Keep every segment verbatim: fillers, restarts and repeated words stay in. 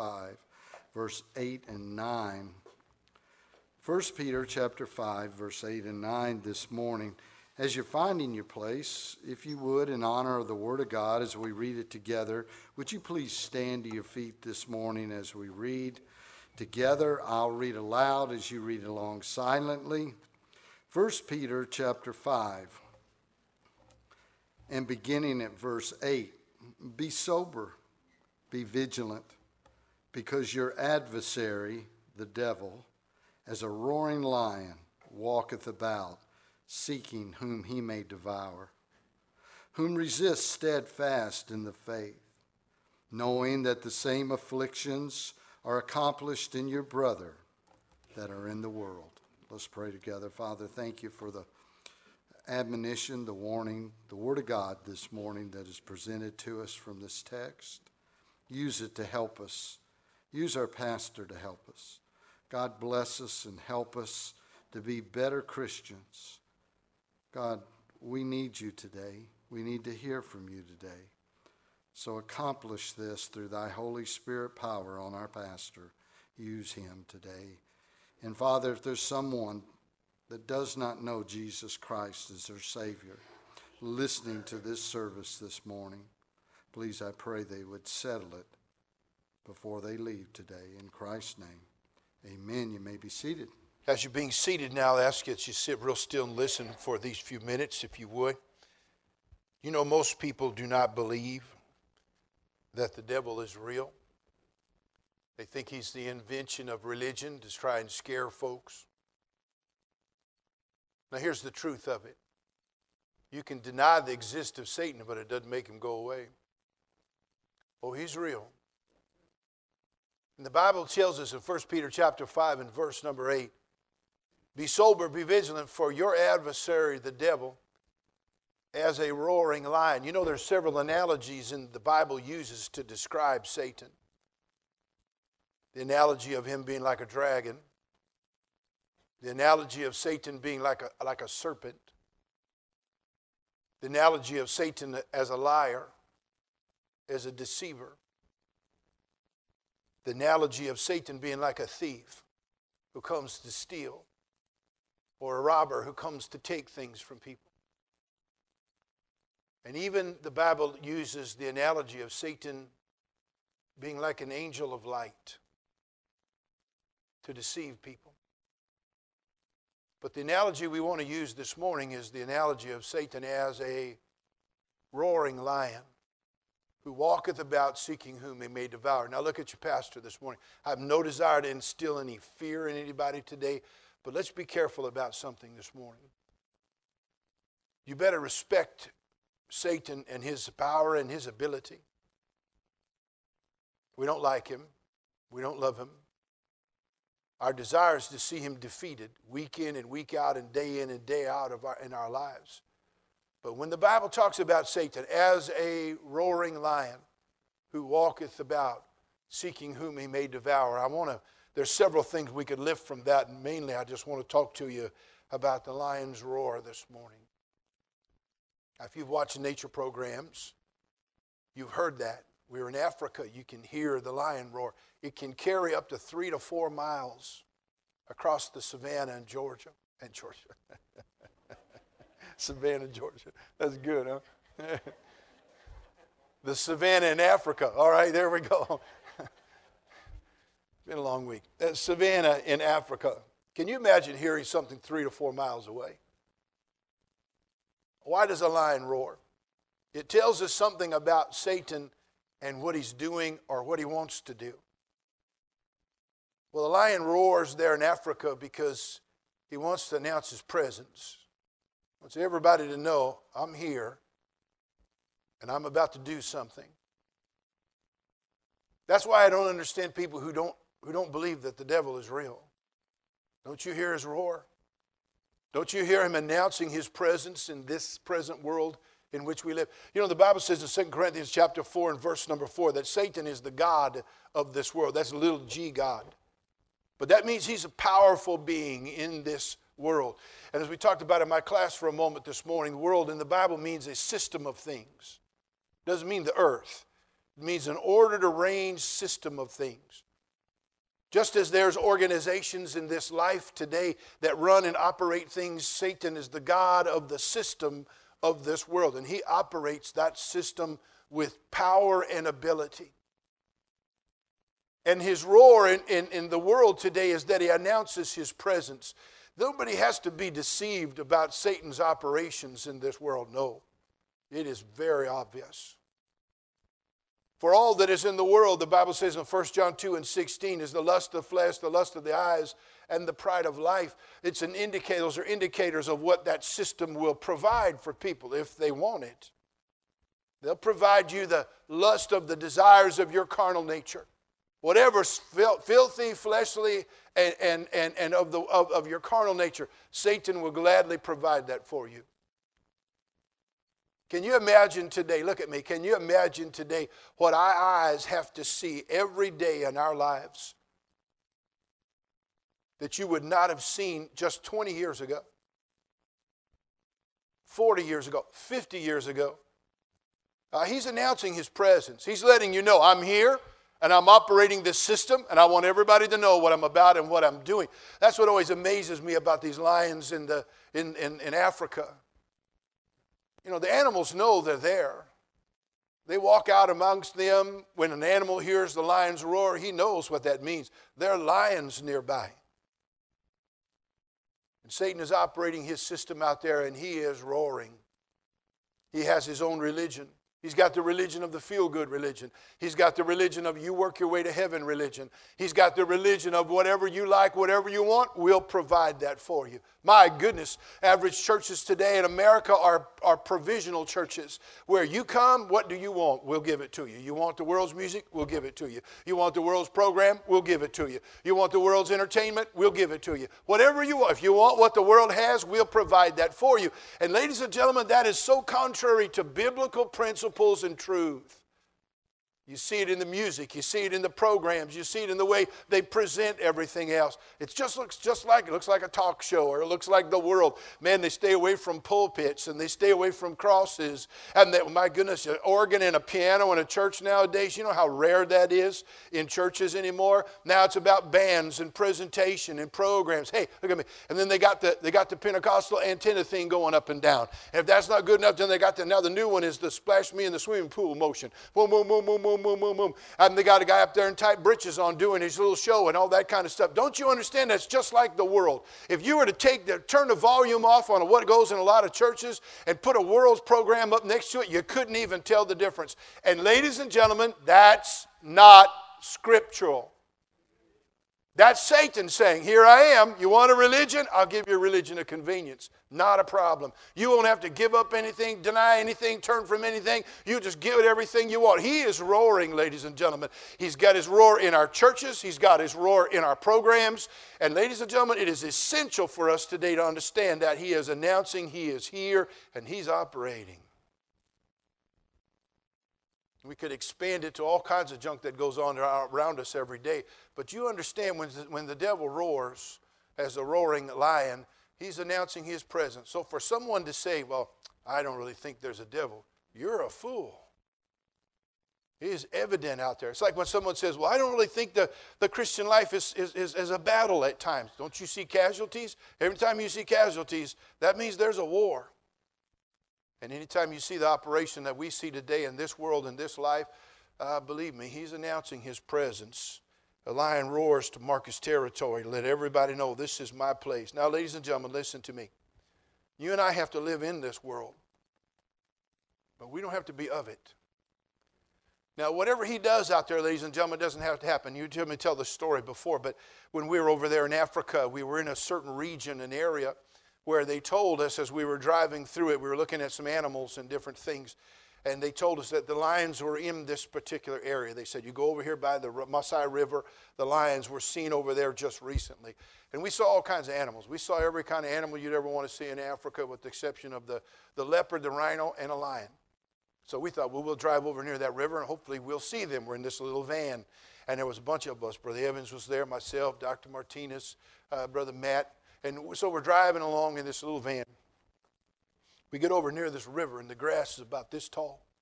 five, verse eight and nine. First Peter chapter five, verse eight and nine this morning. As you're finding your place, if you would, in honor of the Word of God as we read it together, would you please stand to your feet this morning as we read together? I'll read aloud as you read along silently. First Peter chapter five, and beginning at verse eight. Be sober, be vigilant, because your adversary, the devil, as a roaring lion, walketh about, seeking whom he may devour, whom resist steadfast in the faith, knowing that the same afflictions are accomplished in your brother that are in the world. Let's pray together. Father, thank you for the admonition, the warning, the Word of God this morning that is presented to us from this text. Use it to help us. Use our pastor to help us. God bless us and help us to be better Christians. God, we need you today. We need to hear from you today. So accomplish this through thy Holy Spirit power on our pastor. Use him today. And Father, if there's someone that does not know Jesus Christ as their Savior, listening to this service this morning, please, I pray they would settle it before they leave today. In Christ's name, amen. You may be seated. As you're being seated now, I ask you that you sit real still and listen for these few minutes, if you would. You know, most people do not believe that the devil is real. They think he's the invention of religion to try and scare folks. Now, here's the truth of it. You can deny the existence of Satan, but it doesn't make him go away. Oh, he's real. And the Bible tells us in First Peter chapter five and verse number eight, be sober, be vigilant, for your adversary, the devil, as a roaring lion. You know, there's several analogies in the Bible uses to describe Satan. The analogy of him being like a dragon. The analogy of Satan being like a, like a serpent. The analogy of Satan as a liar, as a deceiver. The analogy of Satan being like a thief who comes to steal, or a robber who comes to take things from people. And even the Bible uses the analogy of Satan being like an angel of light to deceive people. But the analogy we want to use this morning is the analogy of Satan as a roaring lion who walketh about seeking whom he may devour. Now look at your pastor this morning. I have no desire to instill any fear in anybody today, but let's be careful about something this morning. You better respect Satan and his power and his ability. We don't like him. We don't love him. Our desire is to see him defeated week in and week out and day in and day out of our, in our lives. But when the Bible talks about Satan as a roaring lion who walketh about seeking whom he may devour, I want to There's several things we could lift from that, and mainly I just want to talk to you about the lion's roar this morning. Now, if you've watched nature programs, you've heard that. We're in Africa, you can hear the lion roar. It can carry up to three to four miles across the savannah in Georgia. And Georgia. Savannah, Georgia. That's good, huh? The savannah in Africa. All right, there we go. Been a long week. That savannah in Africa. Can you imagine hearing something three to four miles away? Why does a lion roar? It tells us something about Satan and what he's doing or what he wants to do. Well, the lion roars there in Africa because he wants to announce his presence. He wants everybody to know, I'm here and I'm about to do something. That's why I don't understand people who don't who don't believe that the devil is real. Don't you hear his roar? Don't you hear him announcing his presence in this present world in which we live? You know, the Bible says in Second Corinthians chapter four and verse number four that Satan is the god of this world. That's a little g God. But that means he's a powerful being in this world. And as we talked about in my class for a moment this morning, the world in the Bible means a system of things. It doesn't mean the earth. It means an ordered, arranged system of things. Just as there's organizations in this life today that run and operate things, Satan is the god of the system of this world. And he operates that system with power and ability. And his roar in, in, in the world today is that he announces his presence. Nobody has to be deceived about Satan's operations in this world. No, it is very obvious. For all that is in the world, the Bible says in First John two and sixteen, is the lust of flesh, the lust of the eyes, and the pride of life. It's an indicator, those are indicators of what that system will provide for people if they want it. They'll provide you the lust of the desires of your carnal nature. Whatever's filthy, fleshly, and, and, and, and of, the, of, of your carnal nature, Satan will gladly provide that for you. Can you imagine today, look at me, can you imagine today what our eyes have to see every day in our lives that you would not have seen just twenty years ago, forty years ago, fifty years ago? Uh, he's announcing his presence. He's letting you know, I'm here and I'm operating this system and I want everybody to know what I'm about and what I'm doing. That's what always amazes me about these lions in, the, in, in, in Africa. You know, the animals know they're there. They walk out amongst them. When an animal hears the lion's roar, he knows what that means. There are lions nearby. And Satan is operating his system out there, and he is roaring. He has his own religion. He's got the religion of the feel-good religion. He's got the religion of you work your way to heaven religion. He's got the religion of whatever you like, whatever you want, we'll provide that for you. My goodness, average churches today in America are, are provisional churches where you come, what do you want? We'll give it to you. You want the world's music? We'll give it to you. You want the world's program? We'll give it to you. You want the world's entertainment? We'll give it to you. Whatever you want. If you want what the world has, we'll provide that for you. And ladies and gentlemen, that is so contrary to biblical principles and truth. You see it in the music, you see it in the programs, you see it in the way they present everything else. It just looks just like it looks like a talk show, or it looks like the world. Man, they stay away from pulpits and they stay away from crosses. And they, my goodness, an organ and a piano in a church nowadays, you know how rare that is in churches anymore? Now it's about bands and presentation and programs. Hey, look at me. And then they got the they got the Pentecostal antenna thing going up and down. And if that's not good enough, then they got the now the new one is the splash me in the swimming pool motion. Boom, boom, boom, boom, boom. Boom, boom, boom. And they got a guy up there in tight britches on doing his little show and all that kind of stuff. Don't you understand? That's just like the world. If you were to take the, turn the volume off on what goes in a lot of churches and put a world's program up next to it, you couldn't even tell the difference. And ladies and gentlemen, that's not scriptural. That's Satan saying, here I am. You want a religion? I'll give you a religion of convenience. Not a problem. You won't have to give up anything, deny anything, turn from anything. You just give it everything you want. He is roaring, ladies and gentlemen. He's got his roar in our churches. He's got his roar in our programs. And ladies and gentlemen, it is essential for us today to understand that he is announcing he is here and he's operating. We could expand it to all kinds of junk that goes on around us every day. But you understand when the, when the devil roars as a roaring lion, he's announcing his presence. So for someone to say, well, I don't really think there's a devil, you're a fool. It is evident out there. It's like when someone says, well, I don't really think the, the Christian life is, is, is, is a battle at times. Don't you see casualties? Every time you see casualties, that means there's a war. And anytime you see the operation that we see today in this world, in this life, uh, believe me, he's announcing his presence. A lion roars to mark his territory, let everybody know this is my place. Now, ladies and gentlemen, listen to me. You and I have to live in this world, but we don't have to be of it. Now, whatever he does out there, ladies and gentlemen, doesn't have to happen. You heard me tell the story before, but when we were over there in Africa, we were in a certain region, an area, where they told us as we were driving through it, we were looking at some animals and different things, and they told us that the lions were in this particular area. They said, you go over here by the Masai River, the lions were seen over there just recently. And we saw all kinds of animals. We saw every kind of animal you'd ever want to see in Africa with the exception of the, the leopard, the rhino, and a lion. So we thought, well, we'll drive over near that river and hopefully we'll see them. We're in this little van, and there was a bunch of us. Brother Evans was there, myself, Doctor Martinez, uh, Brother Matt. And so we're driving along in this little van. We get over near this river, and the grass is about this tall.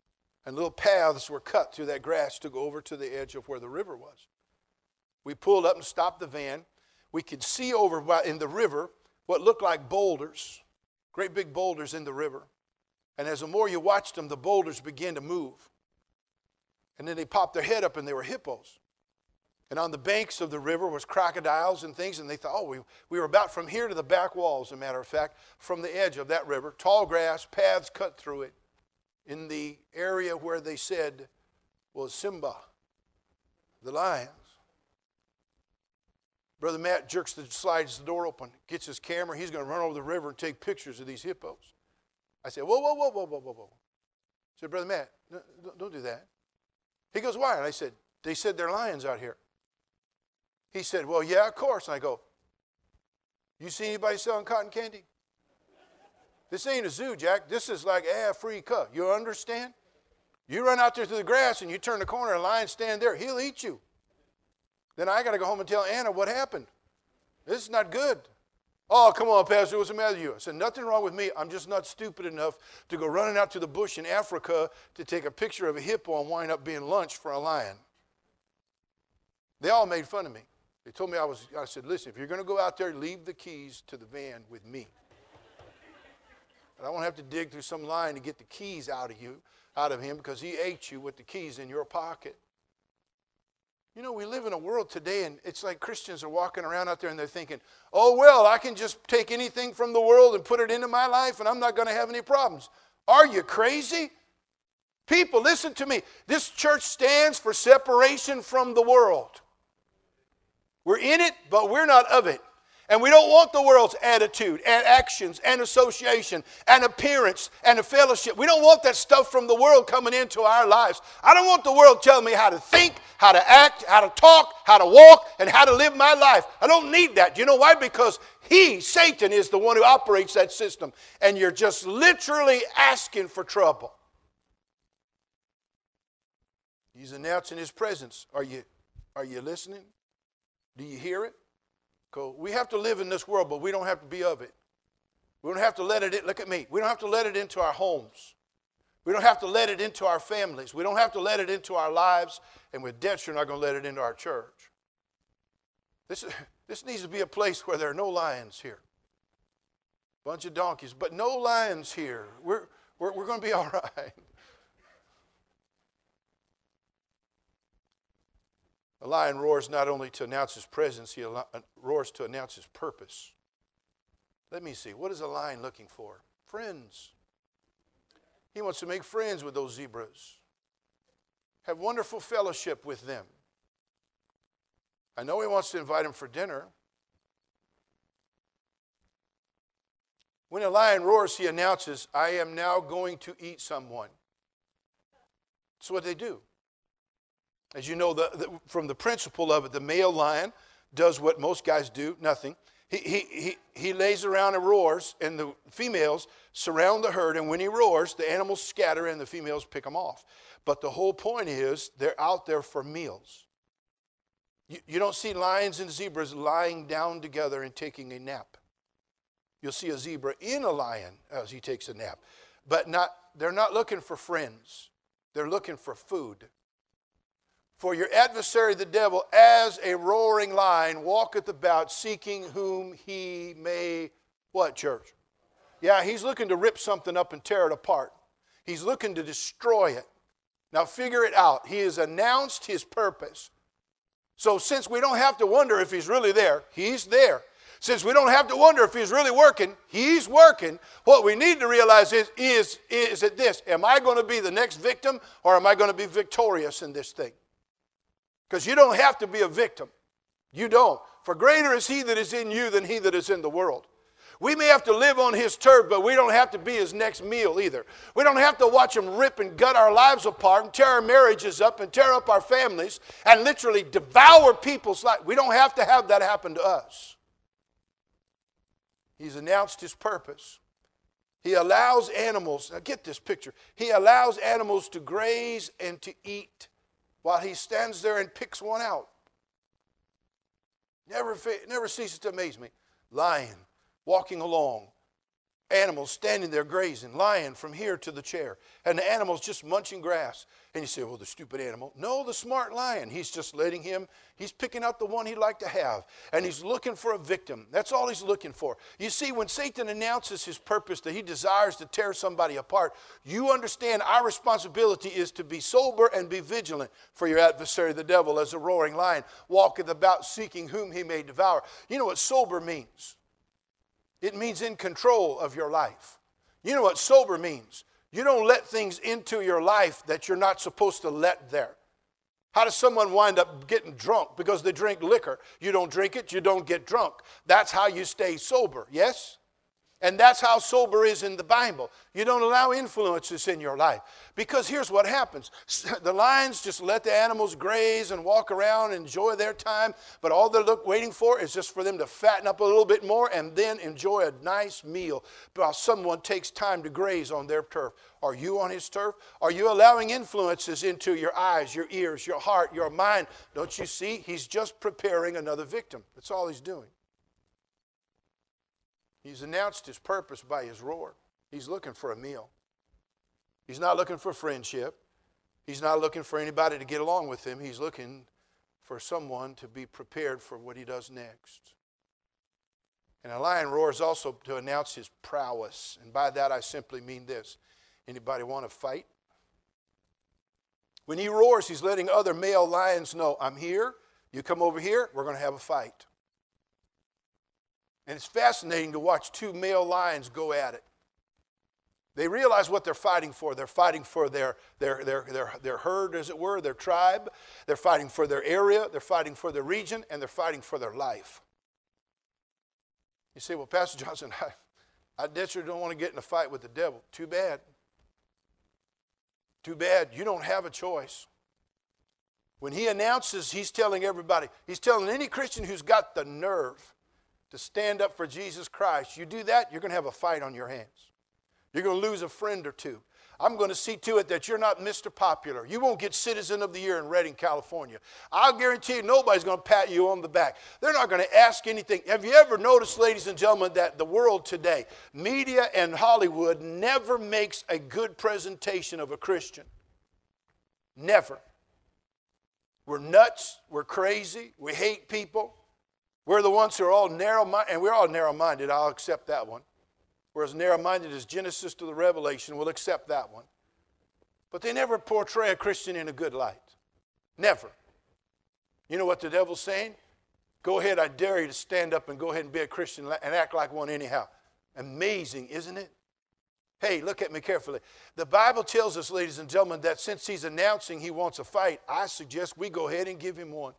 And little paths were cut through that grass to go over to the edge of where the river was. We pulled up and stopped the van. We could see over in the river what looked like boulders, great big boulders in the river. And as the more you watched them, the boulders began to move. And then they popped their head up and they were hippos. And on the banks of the river was crocodiles and things. And they thought, oh, we, we were about from here to the back walls, as a matter of fact, from the edge of that river. Tall grass, paths cut through it. In the area where they said was Simba, the lions. Brother Matt jerks the slides the door open, gets his camera. He's going to run over the river and take pictures of these hippos. I said, whoa, whoa, whoa, whoa, whoa, whoa, whoa. I said, Brother Matt, no, don't do that. He goes, why? And I said, they said they're lions out here. He said, well, yeah, of course. And I go, you see anybody selling cotton candy? This ain't a zoo, Jack. This is like, ah, free cut. You understand? You run out there to the grass and you turn the corner and a lion stand there. He'll eat you. Then I got to go home and tell Anna what happened. This is not good. Oh, come on, Pastor, what's the matter with you? I said, nothing wrong with me. I'm just not stupid enough to go running out to the bush in Africa to take a picture of a hippo and wind up being lunch for a lion. They all made fun of me. They told me I was, I said, listen, if you're going to go out there, leave the keys to the van with me. And I won't have to dig through some line to get the keys out of you, out of him, because he ate you with the keys in your pocket. You know, we live in a world today, and it's like Christians are walking around out there, and they're thinking, oh, well, I can just take anything from the world and put it into my life, and I'm not going to have any problems. Are you crazy? People, listen to me. This church stands for separation from the world. We're in it, but we're not of it. And we don't want the world's attitude and actions and association and appearance and a fellowship. We don't want that stuff from the world coming into our lives. I don't want the world telling me how to think, how to act, how to talk, how to walk, and how to live my life. I don't need that. You know why? Because he, Satan, is the one who operates that system. And you're just literally asking for trouble. He's announcing his presence. Are you, are you listening? Do you hear it? We have to live in this world, but we don't have to be of it. We don't have to let it in. Look at me. We don't have to let it into our homes. We don't have to let it into our families. We don't have to let it into our lives. And with death, you're not going to let it into our church. This, this needs to be a place where there are no lions here. Bunch of donkeys, but no lions here. We're, we're, we're going to be all right. A lion roars not only to announce his presence, he roars to announce his purpose. Let me see. What is a lion looking for? Friends. He wants to make friends with those zebras. Have wonderful fellowship with them. I know he wants to invite them for dinner. When a lion roars, he announces, I am now going to eat someone. That's what they do. As you know, the, the, from the principle of it, the male lion does what most guys do, nothing. He, he, he, he lays around and roars, and the females surround the herd, and when he roars, the animals scatter and the females pick them off. But the whole point is they're out there for meals. You, you don't see lions and zebras lying down together and taking a nap. You'll see a zebra in a lion as he takes a nap. But not, they're not looking for friends. They're looking for food. For your adversary, the devil, as a roaring lion, walketh about, seeking whom he may, what, church? Yeah, he's looking to rip something up and tear it apart. He's looking to destroy it. Now figure it out. He has announced his purpose. So since we don't have to wonder if he's really there, he's there. Since we don't have to wonder if he's really working, he's working. What we need to realize is, is, is it this? Am I going to be the next victim, or am I going to be victorious in this thing? Because you don't have to be a victim. You don't. For greater is he that is in you than he that is in the world. We may have to live on his turf, but we don't have to be his next meal either. We don't have to watch him rip and gut our lives apart and tear our marriages up and tear up our families and literally devour people's lives. We don't have to have that happen to us. He's announced his purpose. He allows animals, now get this picture, he allows animals to graze and to eat while he stands there and picks one out. Never, never ceases to amaze me. Lion walking along, animals standing there grazing, lion from here to the chair, and the animal's just munching grass. And you say, well, the stupid animal. No, the smart lion. He's just letting him, he's picking out the one he'd like to have. And he's looking for a victim. That's all he's looking for. You see, when Satan announces his purpose that he desires to tear somebody apart, you understand our responsibility is to be sober and be vigilant, for your adversary, the devil, as a roaring lion, walketh about seeking whom he may devour. You know what sober means? It means in control of your life. You know what sober means? You don't let things into your life that you're not supposed to let there. How does someone wind up getting drunk? Because they drink liquor. You don't drink it, you don't get drunk. That's how you stay sober, yes? And that's how sober is in the Bible. You don't allow influences in your life. Because here's what happens. The lions just let the animals graze and walk around and enjoy their time. But all they're look, waiting for is just for them to fatten up a little bit more and then enjoy a nice meal while someone takes time to graze on their turf. Are you on his turf? Are you allowing influences into your eyes, your ears, your heart, your mind? Don't you see? He's just preparing another victim. That's all he's doing. He's announced his purpose by his roar. He's looking for a meal. He's not looking for friendship. He's not looking for anybody to get along with him. He's looking for someone to be prepared for what he does next. And a lion roars also to announce his prowess. And by that I simply mean this. Anybody want to fight? When he roars, he's letting other male lions know, I'm here. You come over here, we're going to have a fight. And it's fascinating to watch two male lions go at it. They realize what they're fighting for. They're fighting for their, their, their, their, their herd, as it were, their tribe. They're fighting for their area. They're fighting for their region. And they're fighting for their life. You say, well, Pastor Johnson, I, I desperately don't want to get in a fight with the devil. Too bad. Too bad. You don't have a choice. When he announces, he's telling everybody, he's telling any Christian who's got the nerve to stand up for Jesus Christ, you do that, you're going to have a fight on your hands. You're going to lose a friend or two. I'm going to see to it that you're not Mister Popular. You won't get Citizen of the Year in Redding, California. I'll guarantee you nobody's going to pat you on the back. They're not going to ask anything. Have you ever noticed, ladies and gentlemen, that the world today, media and Hollywood, never makes a good presentation of a Christian? Never. We're nuts. We're crazy. We hate people. We're the ones who are all narrow-minded, and we're all narrow-minded. I'll accept that one. We're as narrow-minded as Genesis to the Revelation. We'll accept that one. But they never portray a Christian in a good light. Never. You know what the devil's saying? Go ahead, I dare you to stand up and go ahead and be a Christian and act like one anyhow. Amazing, isn't it? Hey, look at me carefully. The Bible tells us, ladies and gentlemen, that since he's announcing he wants a fight, I suggest we go ahead and give him one.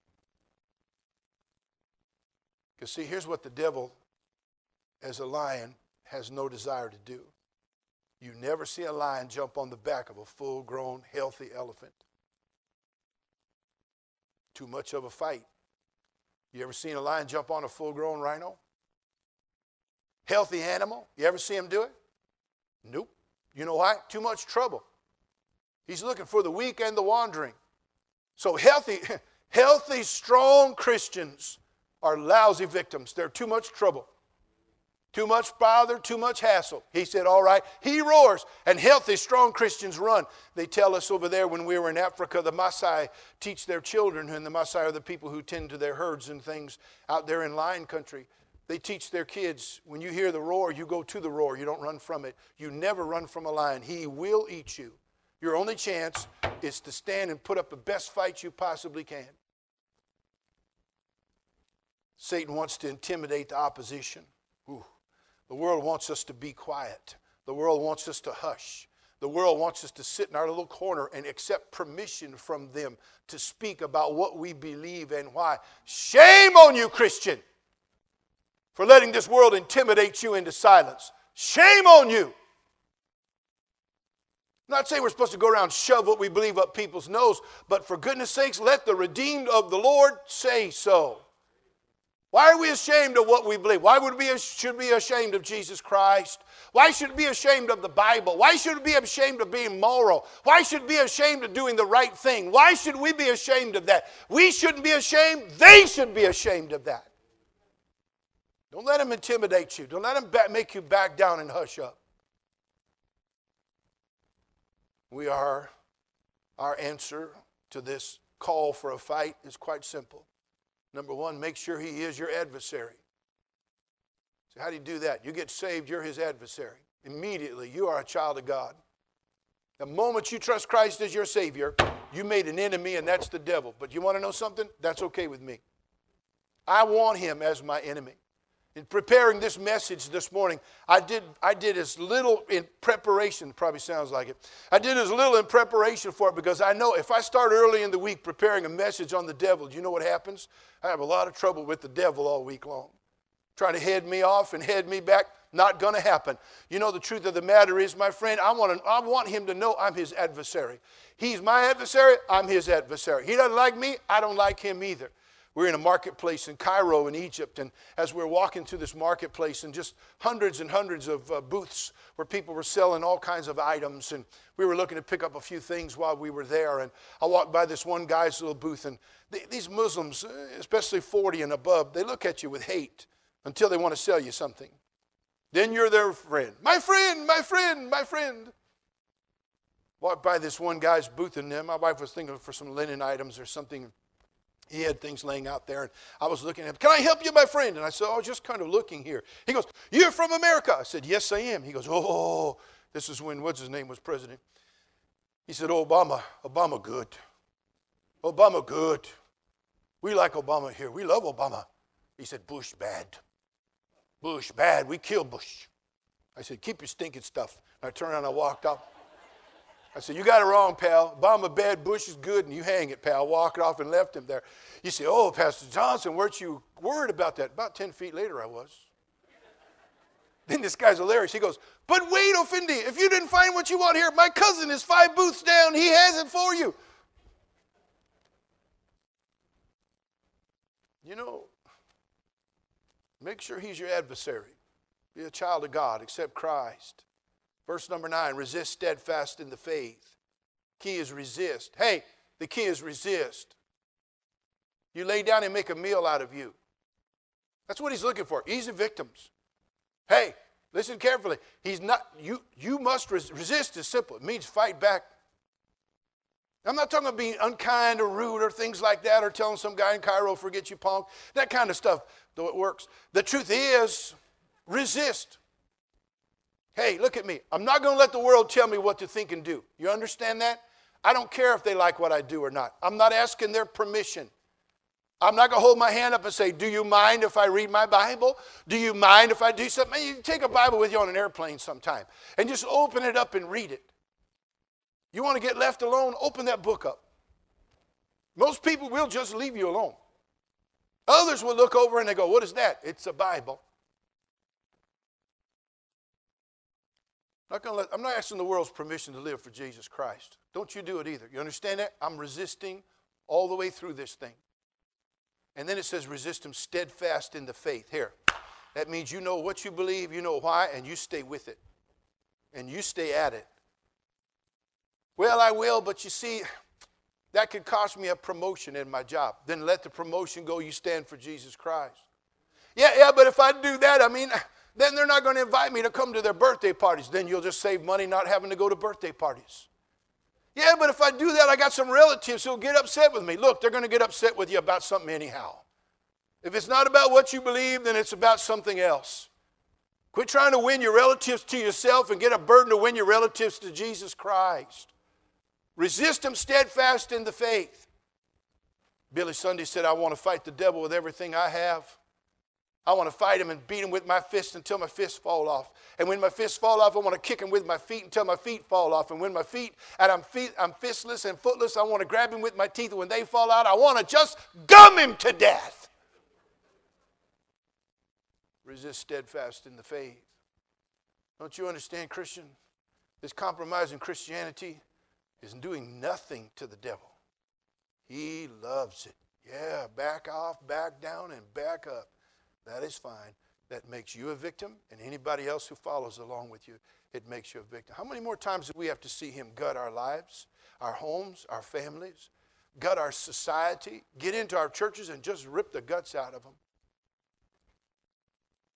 Because see, here's what the devil, as a lion, has no desire to do. You never see a lion jump on the back of a full-grown, healthy elephant. Too much of a fight. You ever seen a lion jump on a full-grown rhino? Healthy animal. You ever see him do it? Nope. You know why? Too much trouble. He's looking for the weak and the wandering. So healthy, healthy, strong Christians are lousy victims. They're too much trouble. Too much bother, too much hassle. He said, all right. He roars, and healthy, strong Christians run. They tell us over there when we were in Africa, the Maasai teach their children, and the Maasai are the people who tend to their herds and things out there in lion country. They teach their kids, when you hear the roar, you go to the roar. You don't run from it. You never run from a lion. He will eat you. Your only chance is to stand and put up the best fight you possibly can. Satan wants to intimidate the opposition. Ooh. The world wants us to be quiet. The world wants us to hush. The world wants us to sit in our little corner and accept permission from them to speak about what we believe and why. Shame on you, Christian, for letting this world intimidate you into silence. Shame on you. I'm not saying we're supposed to go around and shove what we believe up people's nose, but for goodness sakes, let the redeemed of the Lord say so. Why are we ashamed of what we believe? Why would we should be ashamed of Jesus Christ? Why should we be ashamed of the Bible? Why should we be ashamed of being moral? Why should we be ashamed of doing the right thing? Why should we be ashamed of that? We shouldn't be ashamed. They should be ashamed of that. Don't let him intimidate you. Don't let him back, make you back down and hush up. We are, our answer to this call for a fight is quite simple. Number one, make sure he is your adversary. So how do you do that? You get saved, you're his adversary. Immediately, you are a child of God. The moment you trust Christ as your Savior, you made an enemy, and that's the devil. But you want to know something? That's okay with me. I want him as my enemy. In preparing this message this morning, I did, I did as little in preparation, probably sounds like it. I did as little in preparation for it because I know if I start early in the week preparing a message on the devil, do you know what happens? I have a lot of trouble with the devil all week long. Trying to head me off and head me back, not going to happen. You know, the truth of the matter is, my friend, I want, to, I want him to know I'm his adversary. He's my adversary, I'm his adversary. He doesn't like me, I don't like him either. We're in a marketplace in Cairo in Egypt, and as we're walking through this marketplace, and just hundreds and hundreds of uh, booths where people were selling all kinds of items, and we were looking to pick up a few things while we were there, and I walked by this one guy's little booth, and th- these Muslims, especially forty and above, they look at you with hate until they want to sell you something. Then you're their friend. My friend, my friend, my friend. Walked by this one guy's booth, and my wife was thinking for some linen items or something. He had things laying out there, and I was looking at him. Can I help you, my friend? And I said, oh, just kind of looking here. He goes, you're from America. I said, yes, I am. He goes, oh, this is when, what's his name, was president. He said, oh, Obama, Obama good. Obama good. We like Obama here. We love Obama. He said, Bush bad. Bush bad. We killed Bush. I said, keep your stinking stuff. And I turned around and I walked out. I said, you got it wrong, pal. Obama bad, Bush is good, and you hang it, pal. Walked off and left him there. You say, oh, Pastor Johnson, weren't you worried about that? About ten feet later, I was. Then this guy's hilarious. He goes, but wait, Ofindi, if you didn't find what you want here, my cousin is five booths down. He has it for you. You know, make sure he's your adversary. Be a child of God. Accept Christ. Verse number nine, resist steadfast in the faith. Key is resist. Hey, the key is resist. You lay down and make a meal out of you. That's what he's looking for. Easy victims. Hey, listen carefully. He's not, you, you must res- resist is simple. It means fight back. I'm not talking about being unkind or rude or things like that or telling some guy in Cairo, forget you punk. That kind of stuff, though it works. The truth is, resist. Hey, look at me. I'm not going to let the world tell me what to think and do. You understand that? I don't care if they like what I do or not. I'm not asking their permission. I'm not going to hold my hand up and say, do you mind if I read my Bible? Do you mind if I do something? You can take a Bible with you on an airplane sometime and just open it up and read it. You want to get left alone? Open that book up. Most people will just leave you alone. Others will look over and they go, what is that? It's a Bible. Not gonna let, I'm not asking the world's permission to live for Jesus Christ. Don't you do it either. You understand that? I'm resisting all the way through this thing. And then it says resist him steadfast in the faith. Here, that means you know what you believe, you know why, and you stay with it. And you stay at it. Well, I will, but you see, that could cost me a promotion in my job. Then let the promotion go. You stand for Jesus Christ. Yeah, yeah, but if I do that, I mean, then they're not going to invite me to come to their birthday parties. Then you'll just save money not having to go to birthday parties. Yeah, but if I do that, I got some relatives who'll get upset with me. Look, they're going to get upset with you about something anyhow. If it's not about what you believe, then it's about something else. Quit trying to win your relatives to yourself and get a burden to win your relatives to Jesus Christ. Resist him steadfast in the faith. Billy Sunday said, I want to fight the devil with everything I have. I want to fight him and beat him with my fists until my fists fall off. And when my fists fall off, I want to kick him with my feet until my feet fall off. And when my feet, and I'm, feet, I'm fistless and footless, I want to grab him with my teeth. And when they fall out, I want to just gum him to death. Resist steadfast in the faith. Don't you understand, Christian? This compromising Christianity is doing nothing to the devil. He loves it. Yeah, back off, back down, and back up. That is fine. That makes you a victim, and anybody else who follows along with you, it makes you a victim. How many more times do we have to see him gut our lives, our homes, our families, gut our society, get into our churches and just rip the guts out of them?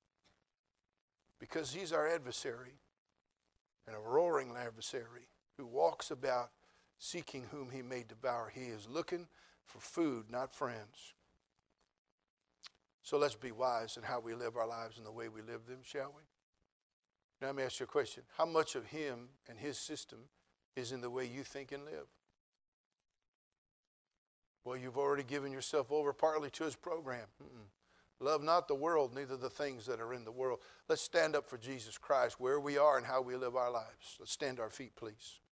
Because he's our adversary, and a roaring adversary who walks about seeking whom he may devour. He is looking for food, not friends. So let's be wise in how we live our lives and the way we live them, shall we? Now let me ask you a question. How much of him and his system is in the way you think and live? Well, you've already given yourself over partly to his program. Mm-mm. Love not the world, neither the things that are in the world. Let's stand up for Jesus Christ where we are and how we live our lives. Let's stand to our feet, please.